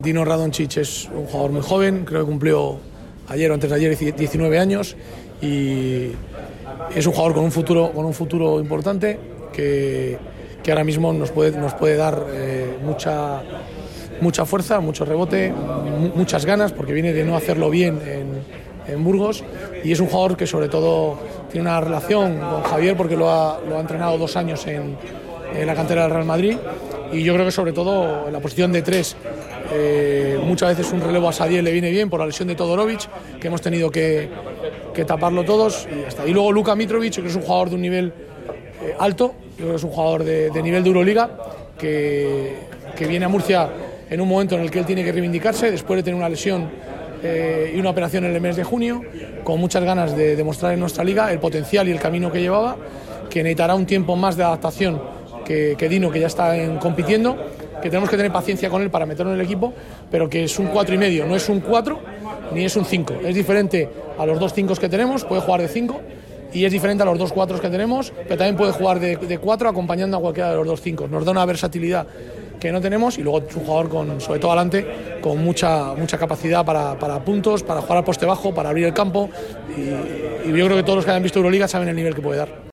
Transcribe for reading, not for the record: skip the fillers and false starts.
Dino Radonjic es un jugador muy joven, creo que cumplió ayer o antes de ayer 19 años y es un jugador con un futuro importante que ahora mismo nos puede dar mucha fuerza, mucho rebote, muchas ganas, porque viene de no hacerlo bien en Burgos, y es un jugador que sobre todo tiene una relación con Javier porque lo ha entrenado 2 años en la cantera del Real Madrid, y yo creo que sobre todo en la posición de 3 muchas veces un relevo a Sadiel le viene bien por la lesión de Todorovic, que hemos tenido que taparlo todos, y hasta. Y luego Luka Mitrovic, que es un jugador de un nivel alto, yo creo que es un jugador de nivel de Euroliga, que viene a Murcia en un momento en el que él tiene que reivindicarse después de tener una lesión y una operación en el mes de junio, con muchas ganas de demostrar en nuestra liga el potencial y el camino que llevaba, que necesitará un tiempo más de adaptación que Dino, que ya está compitiendo, que tenemos que tener paciencia con él para meterlo en el equipo, pero que es un 4,5, no es un 4 ni es un 5, es diferente a los 2 5 que tenemos, puede jugar de 5, y es diferente a los 2 4 que tenemos, pero también puede jugar de 4 acompañando a cualquiera de los 2 5. Nos da una versatilidad que no tenemos, y luego es un jugador sobre todo adelante, con mucha capacidad para puntos, para jugar al poste bajo, para abrir el campo, y yo creo que todos los que hayan visto Euroliga saben el nivel que puede dar.